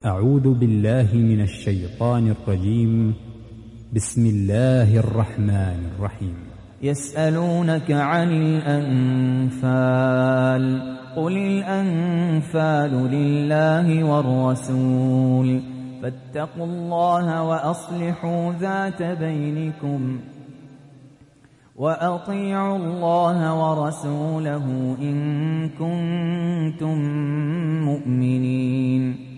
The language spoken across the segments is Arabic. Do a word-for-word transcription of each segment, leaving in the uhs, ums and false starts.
أعوذ بالله من الشيطان الرجيم. بسم الله الرحمن الرحيم. يسألونك عن الأنفال قل الأنفال لله والرسول فاتقوا الله وأصلحوا ذات بينكم وأطيعوا الله ورسوله إن كنتم مؤمنين.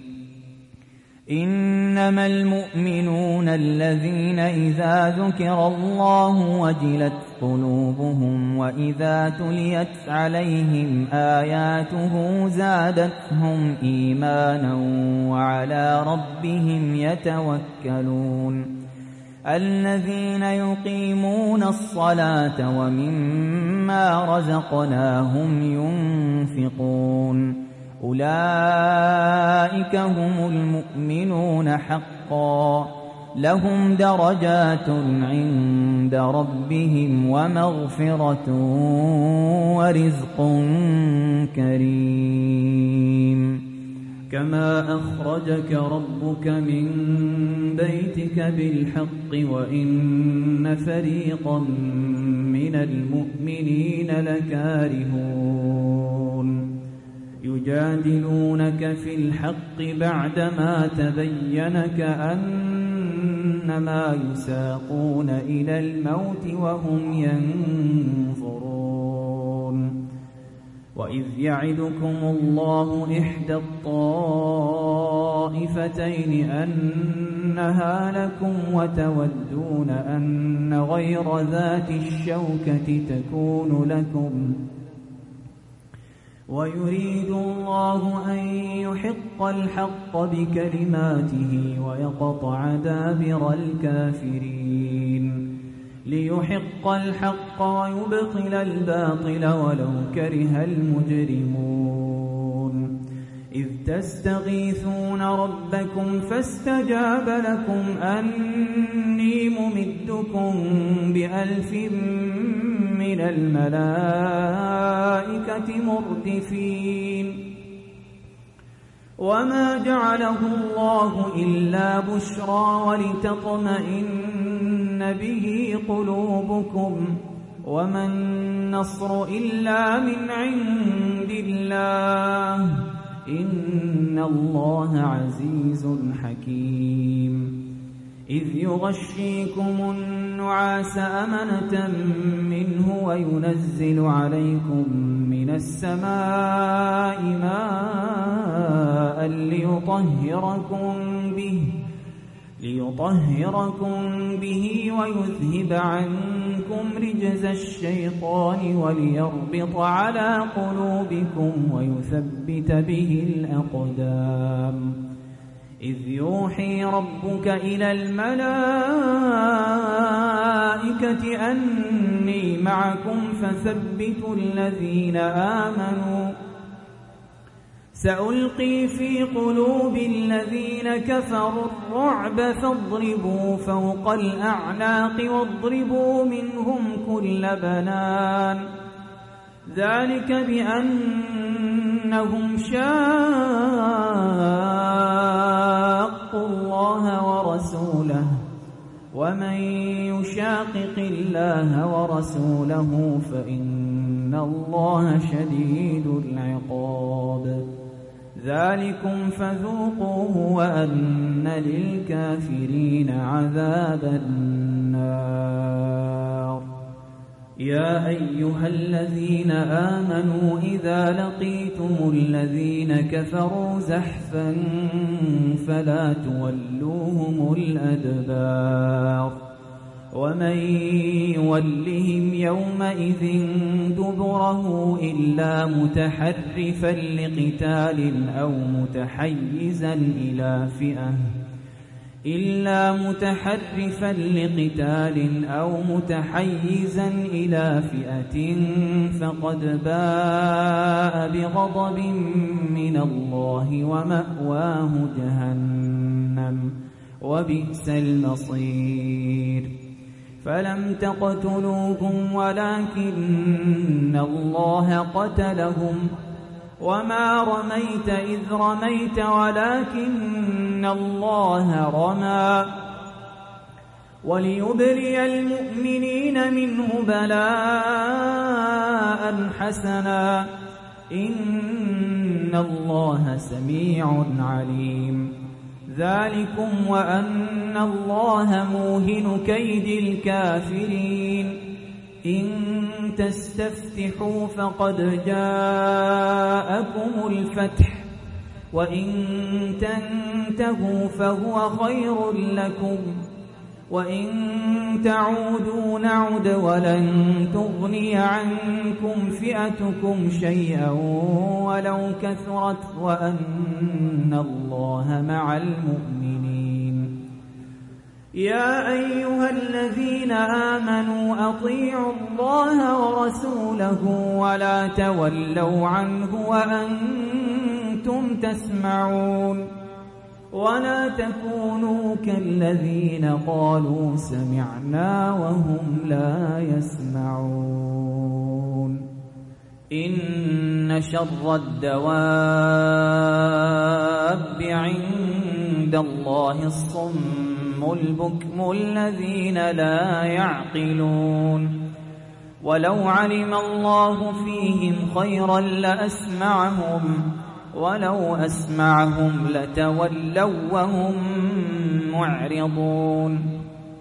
إنما المؤمنون الذين إذا ذكر الله وجلت قلوبهم وإذا تليت عليهم آياته زادتهم إيمانا وعلى ربهم يتوكلون. الذين يقيمون الصلاة ومما رزقناهم ينفقون أولئك هم المؤمنون حقا لهم درجات عند ربهم ومغفرة ورزق كريم. كما أخرجك ربك من بيتك بالحق وإن فريقا من المؤمنين لكارهون يجادلونك في الحق بعدما تبين كأنما يساقون إلى الموت وهم ينظرون. وإذ يعدكم الله إحدى الطائفتين أنها لكم وتودون أن غير ذات الشوكة تكون لكم ويريد الله أن يحق الحق بكلماته ويقطع دابر الكافرين ليحق الحق ويبطل الباطل ولو كره المجرمون. إذ تستغيثون ربكم فاستجاب لكم أني ممدكم بألف من الملائكة مردفين. وما جعله الله إلا بشرى ولتطمئن به قلوبكم وما النصر إلا من عند الله إن الله عزيز حكيم. إذ يغشيكم النعاس أمنة منه وينزل عليكم من السماء ماء ليطهركم به ليطهركم به ويذهب عنكم رجز الشيطان وليربط على قلوبكم ويثبت به الأقدام. إذ يوحي ربك إلى الملائكة أني معكم فثبتوا الذين آمنوا سألقي في قلوب الذين كفروا الرعب فاضربوا فوق الأعناق واضربوا منهم كل بنان ذلك بأنهم شاقوا الله ورسوله ومن يشاقق الله ورسوله فإن الله شديد العقاب. ذلكم فذوقوه وأن للكافرين عذاب النار. يا أيها الذين آمنوا إذا لقيتم الذين كفروا زحفا فلا تولوهم الأدبار ومن يولهم يومئذ دبره إلا متحرفا لقتال أو متحيزا إلى فئة إلا متحرفا لقتال أو متحيزا إلى فئة فقد باء بغضب من الله ومأواه جهنم وبئس المصير. فلم تقتلوهم ولكن الله قتلهم وما رميت إذ رميت ولكن الله رمى وليبلي المؤمنين منه بلاء حسنا إن الله سميع عليم ذلكم وأن الله موهن كيد الكافرين إن تستفتحوا فقد جاءكم الفتح وإن تنتهوا فهو خير لكم وإن تعودوا نعد ولن تغني عنكم فئتكم شيئا ولو كثرت وأن الله مع المؤمنين يا أيها الذين آمنوا أطيعوا الله ورسوله ولا تولوا عنه وأنتم تسمعون ولا تكونوا كالذين قالوا سمعنا وهم لا يسمعون إن شر الدواب عند الله الصم البكم الذين لا يعقلون ولو علم الله فيهم خيرا لأسمعهم ولو أسمعهم لتولوا وهم معرضون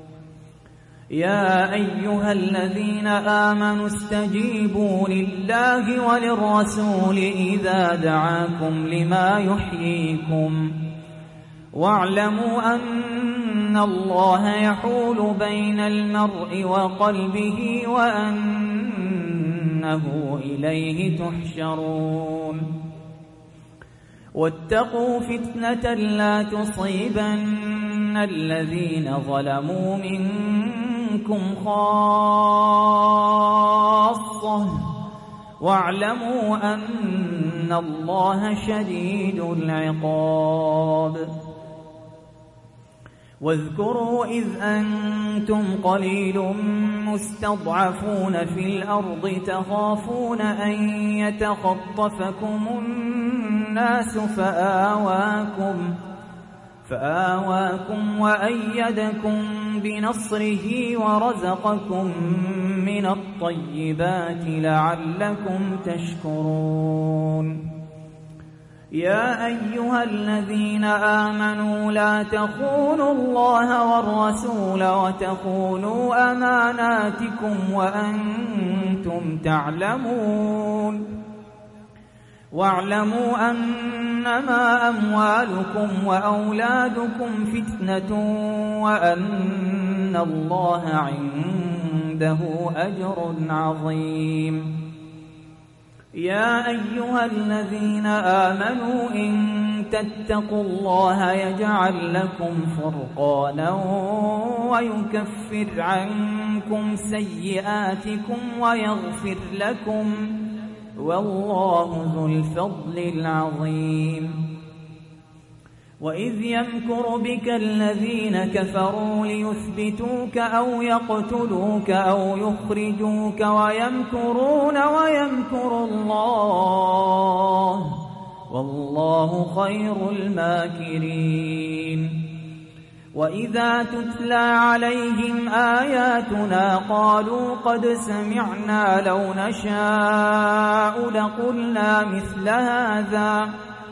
يا أيها الذين آمنوا استجيبوا لله وللرسول إذا دعاكم لما يحييكم واعلموا أن الله يحول بين المرء وقلبه وأنه إليه تحشرون واتقوا فتنة لا تصيبن الذين ظلموا منكم خاصة واعلموا أن الله شديد العقاب واذكروا إذ أنتم قليل مستضعفون في الأرض تخافون أن يتخطفكم الناس فآواكم فآواكم وأيدكم بنصره ورزقكم من الطيبات لعلكم تشكرون يا أيها الذين آمنوا لا تخونوا الله والرسول وتخونوا أماناتكم وأنتم تعلمون واعلموا أنما أموالكم وأولادكم فتنة وأن الله عنده أجر عظيم يا أيها الذين آمنوا إن تتقوا الله يجعل لكم فرقانا ويكفر عنكم سيئاتكم ويغفر لكم والله ذو الفضل العظيم وإذ يمكر بك الذين كفروا ليثبتوك أو يقتلوك أو يخرجوك ويمكرون ويمكر الله والله خير الماكرين وإذا تتلى عليهم آياتنا قالوا قد سمعنا لو نشاء لقلنا مثل هذا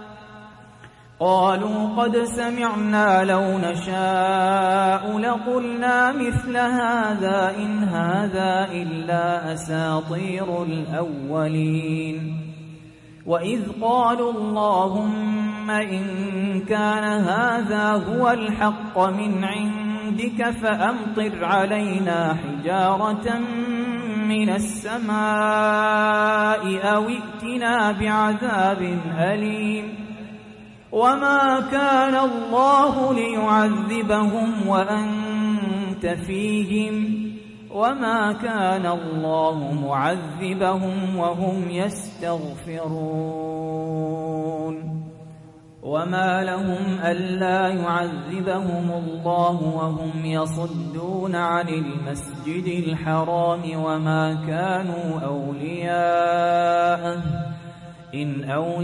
قالوا قد سمعنا لو نشاء لقلنا مثل هذا إن هذا إلا أساطير الأولين وإذ قالوا اللهم إن كان هذا هو الحق من عندك فأمطر علينا حجارة من السماء أو ائتنا بعذاب أليم وما كان الله ليعذبهم وأنت فيهم وما كان الله معذبهم وهم يستغفرون وما لهم ألا يعذبهم الله وهم يصدون عن المسجد الحرام وما كانوا أولياءه إن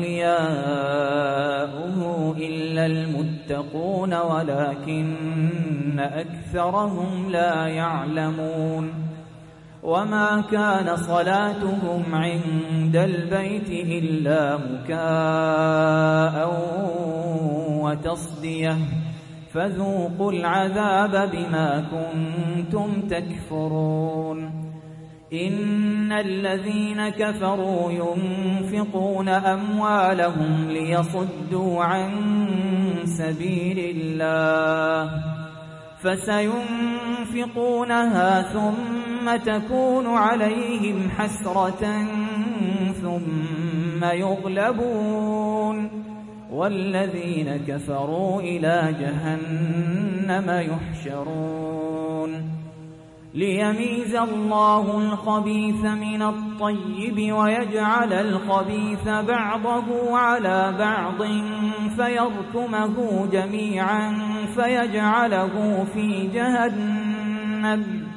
أولياؤه إلا المتقون ولكن أكثرهم لا يعلمون وما كان صلاتهم عند البيت إلا مكاء وتصدية فذوقوا العذاب بما كنتم تكفرون إن الذين كفروا ينفقون أموالهم ليصدوا عن سبيل الله فسينفقونها ثم تكون عليهم حسرة ثم يغلبون والذين كفروا إلى جهنم يحشرون ليميز الله الخبيث من الطيب ويجعل الخبيث بعضه على بعض فيركمه جميعا فيجعله في جهنم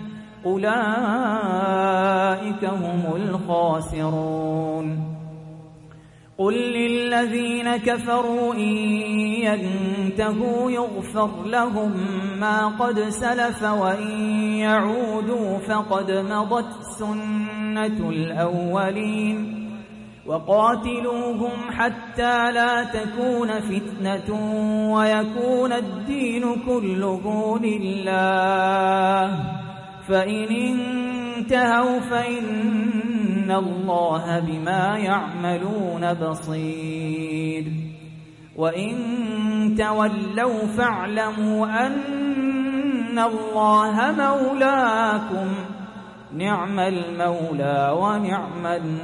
أولئك هم الخاسرون قل للذين كفروا إن ينتهوا يغفر لهم ما قد سلف وإن يعودوا فقد مضت سنة الأولين وقاتلوهم حتى لا تكون فتنة ويكون الدين كله لله فإن انتهوا فإن الله بما يعملون بصير وإن تولوا فاعلموا أن الله مولاكم نعم المولى ونعم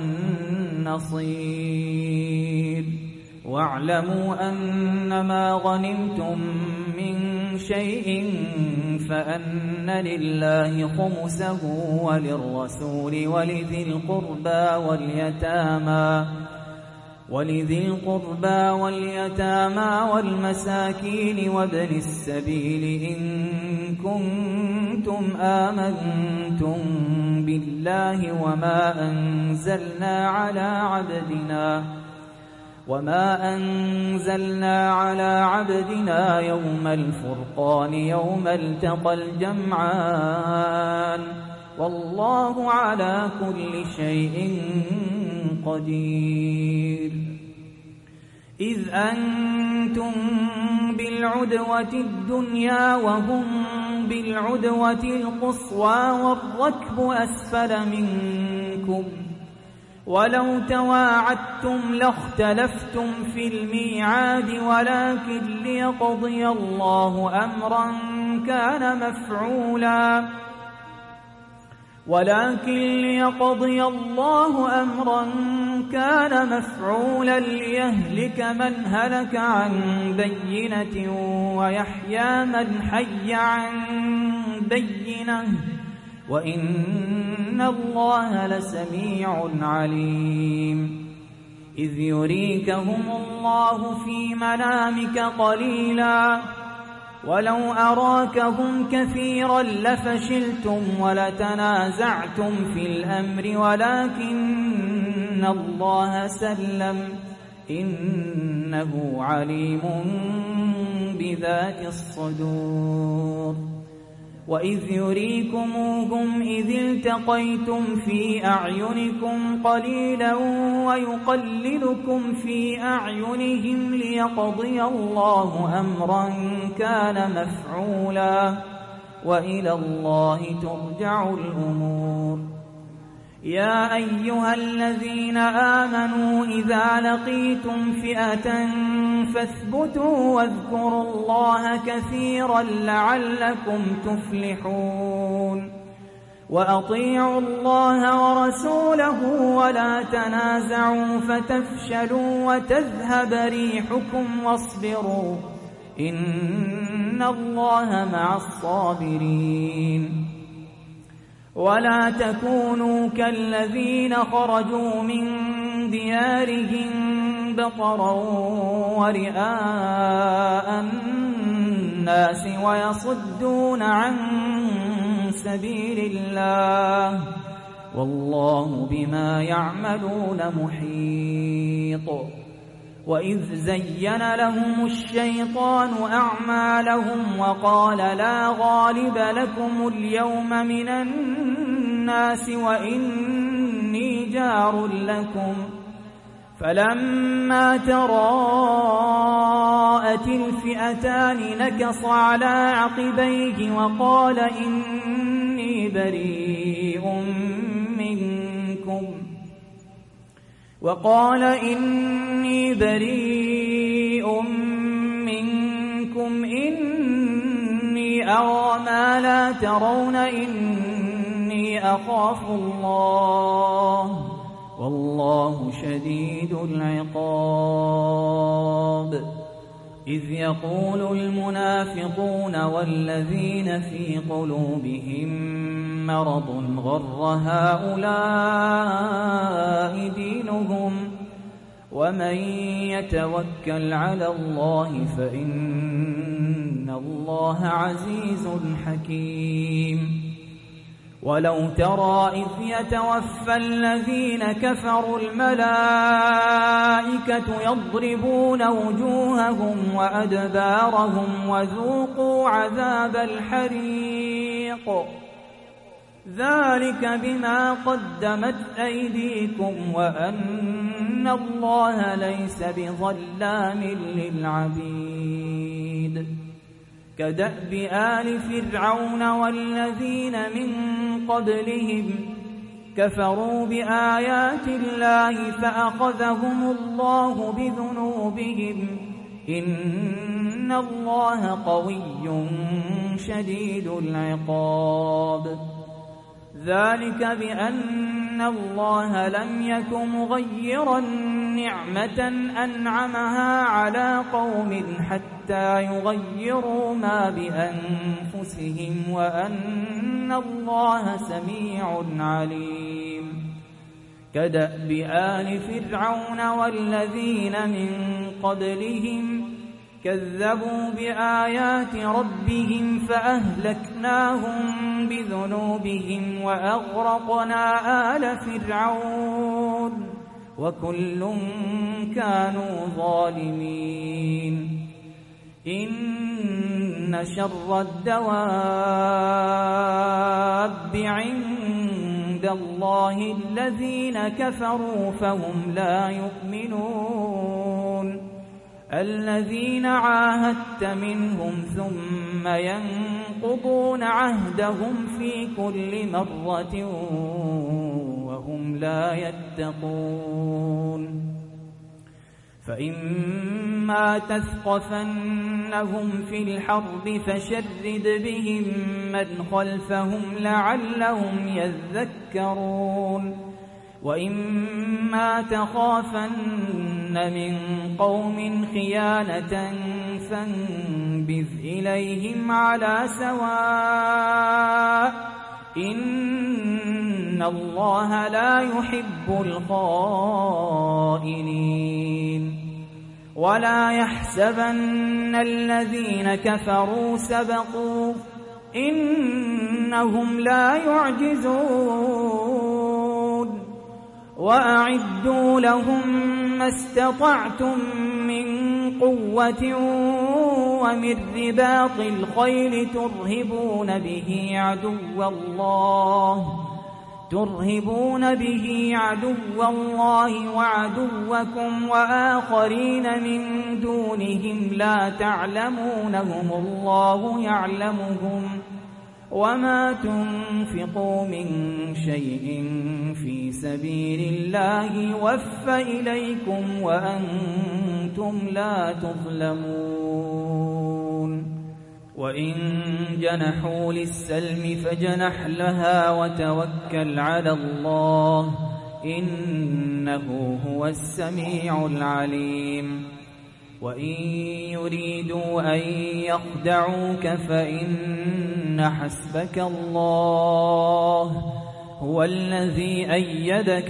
النصير واعلموا أنما غنمتم من شيء فأن لله خمسه وللرسول ولذي القربى واليتامى ولذي القربى واليتامى والمساكين وابن السبيل إن كنتم آمنتم بالله وما أنزلنا على عبدنا وما أنزلنا على عبدنا يوم الفرقان يوم التقى الجمعان والله على كل شيء قدير إذ أنتم بالعدوة الدنيا وهم بالعدوة القصوى والركب أسفل منكم ولو تواعدتم لاختلفتم في الميعاد ولكن ليقضي الله أمرا كان مفعولا ولكن ليقضي الله أمرا كان مفعولا ليهلك من هلك عن بينة ويحيى من حي عن بينة وإن الله لسميع عليم إذ يريكهم الله في منامك قليلا ولو أراكهم كثيرا لفشلتم ولتنازعتم في الأمر ولكن الله سلم إنه عليم بذات الصدور وإذ يريكموهم إذ التقيتم في أعينكم قليلا ويقللكم في أعينهم ليقضي الله أمرا كان مفعولا وإلى الله ترجع الأمور يا أيها الذين آمنوا إذا لقيتم فئة فاثبتوا واذكروا الله كثيرا لعلكم تفلحون وأطيعوا الله ورسوله ولا تنازعوا فتفشلوا وتذهب ريحكم واصبروا إن الله مع الصابرين ولا تكونوا كالذين خرجوا من ديارهم بطرا ورئاء الناس ويصدون عن سبيل الله والله بما يعملون محيط. وإذ زين لهم الشيطان أعمالهم وقال لا غالب لكم اليوم من الناس وإني جار لكم، فلما تراءت الفئتان نكص على عقبيه وقال إني بريء منكم وقال إني بريء منكم إني أرى ما لا ترون إني أخاف الله والله شديد العقاب. إذ يقول المنافقون والذين في قلوبهم مرض غر هؤلاء دينهم ومن يتوكل على الله فإن الله عزيز حكيم. ولو ترى إذ يتوفى الذين كفروا الملائكة يضربون وجوههم وأدبارهم وذوقوا عذاب الحريق ذلك بما قدمت أيديكم وأن الله ليس بظلام للعبيد. كدأب آل فرعون والذين من قبلهم كفروا بآيات الله فأخذهم الله بذنوبهم إن الله قوي شديد العقاب. ذلك بأن الله لم يك مغيرا نعمة أنعمها على قوم حتى يغيروا ما بأنفسهم وأن الله سميع عليم. كدأب آل فرعون والذين من قبلهم كذبوا بآيات ربهم فأهلكناهم بذنوبهم وأغرقنا آل فرعون وكل كانوا ظالمين. إن شر الدواب عند الله الذين كفروا فهم لا يؤمنون. الذين عاهدت منهم ثم ينقضون عهدهم في كل مرة وهم لا يتقون. فإما تثقفنهم في الحرب فشرد بهم من خلفهم لعلهم يذكرون. وإما تخافن من قوم خيانة فانبذ إليهم على سواء إن الله لا يحب الخائنين. ولا يحسبن الذين كفروا سبقوا إنهم لا يعجزون. وأعدوا لهم ما استطعتم من قوة ومن رباط الخيل ترهبون به عدو الله ترهبون به عدو الله وعدوكم وآخرين من دونهم لا تعلمونهم الله يعلمهم وما تنفقوا من شيء في سبيل الله يوفى إليكم وأنتم لا تظلمون. وإن جنحوا للسلم فجنح لها وتوكل على الله إنه هو السميع العليم. وإن يريدوا أن يخدعوك فإن حسبك الله هو الذي أيدك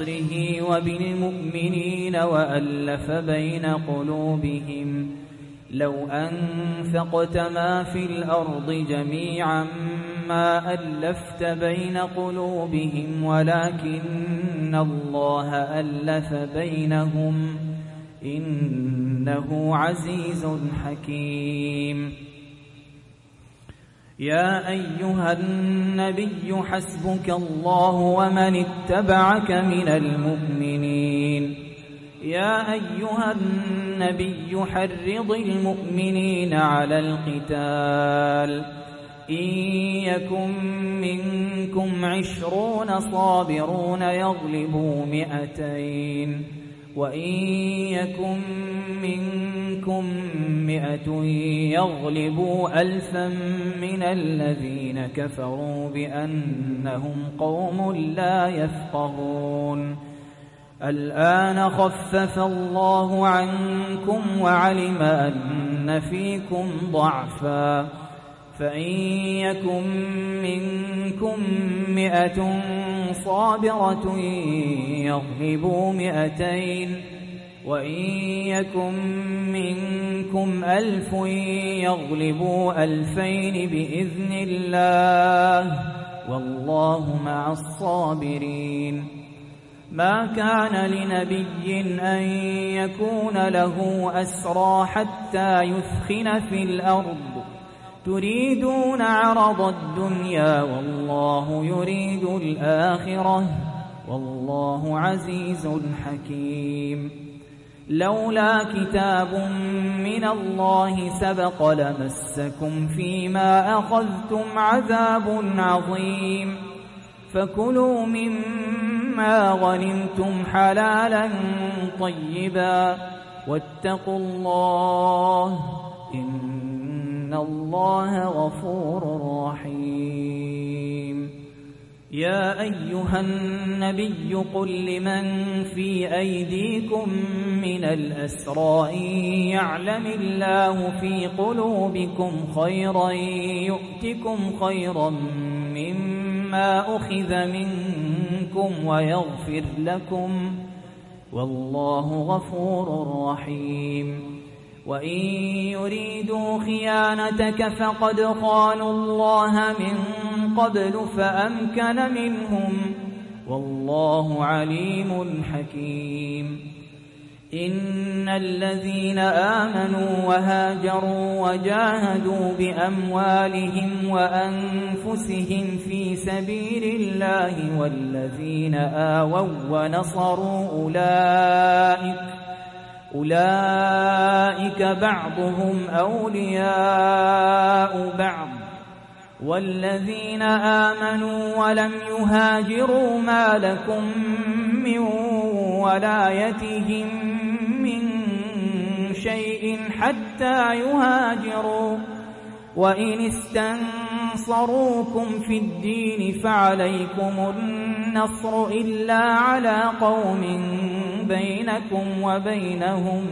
بنصره وبالمؤمنين وألف بين قلوبهم لو أنفقت ما في الأرض جميعا ما ألفت بين قلوبهم ولكن الله ألف بينهم إنه عزيز حكيم. يا أيها النبي حسبك الله ومن اتبعك من المؤمنين. يا أيها النبي حرض المؤمنين على القتال إن يكن منكم عشرون صابرون يغلبوا مئتين وإن يكن منكم مئة يغلبوا ألفا من الذين كفروا بأنهم قوم لا يفقهون. الآن خفف الله عنكم وعلم أن فيكم ضعفا فإن يكن منكم مئة صابرة يغلبوا مئتين وإن يكن منكم ألف يغلبوا ألفين بإذن الله والله مع الصابرين. ما كان لنبي أن يكون له أسرى حتى يثخن في الأرض تريدون عرض الدنيا والله يريد الآخرة والله عزيز حكيم. لولا كتاب من الله سبق لمسكم فيما أخذتم عذاب عظيم. فكلوا مما غنمتم حلالا طيبا واتقوا الله إن الله غفور رحيم. يا أيها النبي قل لمن في أيديكم من الأسرى إن يعلم الله في قلوبكم خيرا يؤتكم خيرا مما أخذ منكم ويغفر لكم والله غفور رحيم. وإن يريدوا خيانتك فقد خانوا الله من قبل فأمكن منهم والله عليم حكيم. إن الذين آمنوا وهاجروا وجاهدوا بأموالهم وأنفسهم في سبيل الله والذين آووا ونصروا أولئك أولئك بعضهم أولياء بعض والذين آمنوا ولم يهاجروا ما لكم من ولايتهم من شيء حتى يهاجروا وإن استنصروكم في الدين فعليكم النصر إلا على قوم بينكم وبينهم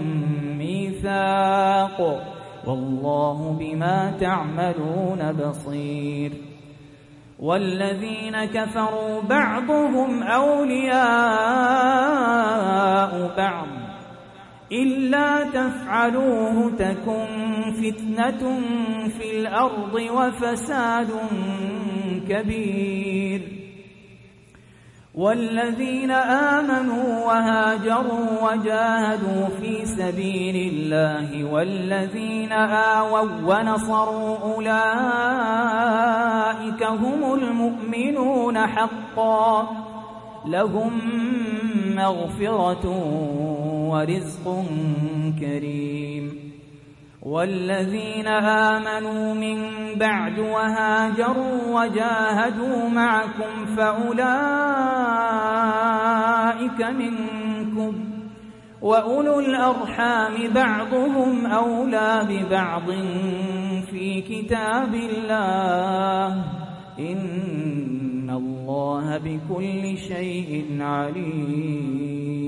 ميثاق والله بما تعملون بصير. والذين كفروا بعضهم أولياء بعض إلا تفعلوه تكن فتنة في الأرض وفساد كبير. والذين آمنوا وهاجروا وجاهدوا في سبيل الله والذين آووا ونصروا أولئك هم المؤمنون حقا لهم مغفرة ورزق كريم. والذين آمنوا من بعد وهاجروا وجاهدوا معكم فأولئك منكم وأولو الأرحام بعضهم أولى ببعض في كتاب الله إن الله بكل شيء عليم.